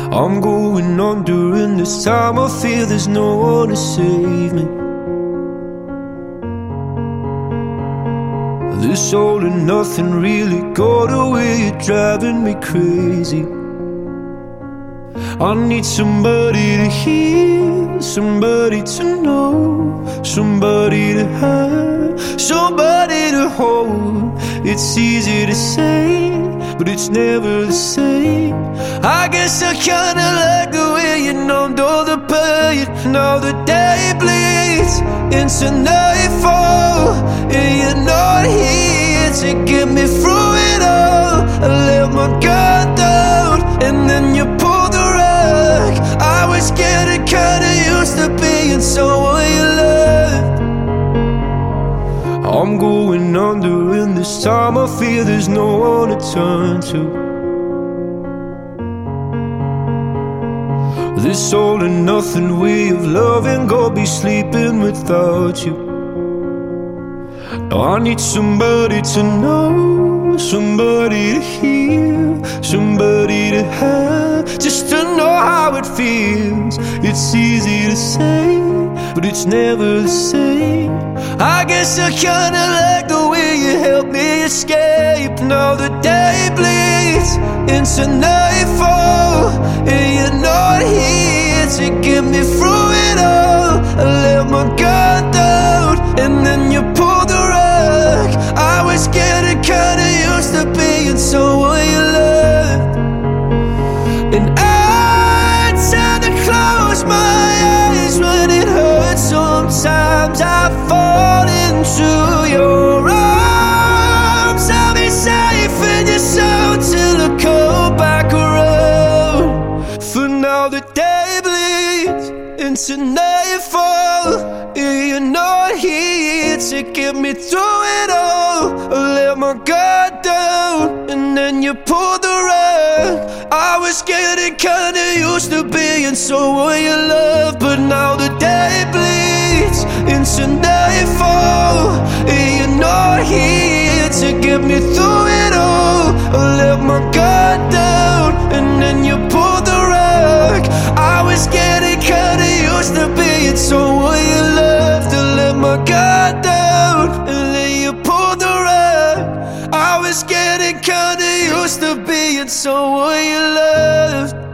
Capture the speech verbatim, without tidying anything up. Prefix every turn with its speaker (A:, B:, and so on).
A: I'm going on during this time. I feel there's no one to save me. This all and nothing really got away, you're driving me crazy. I need somebody to hear, somebody to know, somebody to have, somebody to hold. It's easy to say, but it's never the same. I guess I kinda like the way you numbed all the pain. Now the day bleeds into nightfall, and you're not here to get me through it all. I let my guard down, and then you pulled the rug. I was getting kinda used to being someone you loved. I'm going under in this time. I feel there's no one to turn to. This all and nothing way of loving, go be sleeping without you. Now I need somebody to know, somebody to hear, somebody to have, just to know how it feels. It's easy to say, but it's never the same. I guess I kinda like the way you helped me escape. Now the day bleeds into nightfall, and you're not here to get me through it all. I let my guard down, and then you pulled the rug. I was getting kinda used to being someone you loved. And I tend to close my eyes when it hurts. Sometimes I fall into your arms. I'll be safe in your soul till I come back around. For now the day bleeds into nightfall, and you're not here to get me through it all. I let my guard down, and then you pulled the rug. I was getting kinda used to being someone you love, but now the day bleeds into nightfall, and you're not here to get me through it all. I let my guard down, and then you pulled the rug. I was getting kinda used to being someone you loved. I let my guard down, and then you pulled the rug. I was getting kinda used to being someone you loved.